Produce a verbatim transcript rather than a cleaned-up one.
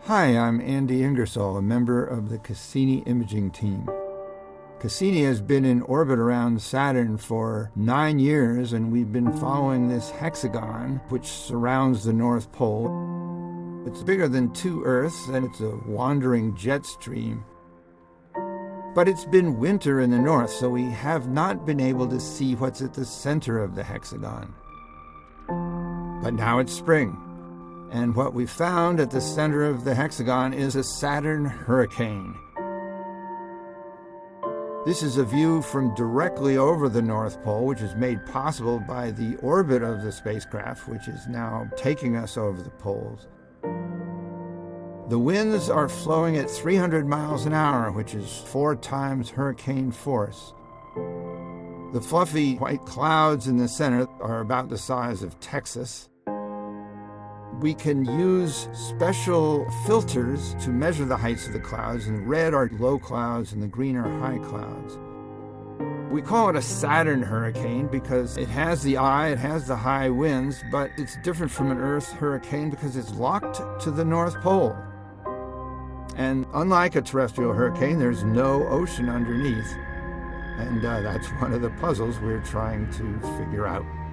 Hi, I'm Andy Ingersoll, a member of the Cassini imaging team. Cassini has been in orbit around Saturn for nine years, and we've been following this hexagon which surrounds the North Pole. It's bigger than two Earths, and it's a wandering jet stream. But it's been winter in the north, so we have not been able to see what's at the center of the hexagon. But now it's spring, and what we found at the center of the hexagon is a Saturn hurricane. This is a view from directly over the North Pole, which is made possible by the orbit of the spacecraft, which is now taking us over the poles. The winds are flowing at three hundred miles an hour, which is four times hurricane force. The fluffy white clouds in the center are about the size of Texas. We can use special filters to measure the heights of the clouds, and red are low clouds and the green are high clouds. We call it a Saturn hurricane because it has the eye, it has the high winds, but it's different from an Earth hurricane because it's locked to the North Pole. And unlike a terrestrial hurricane, there's no ocean underneath. And uh, that's one of the puzzles we're trying to figure out.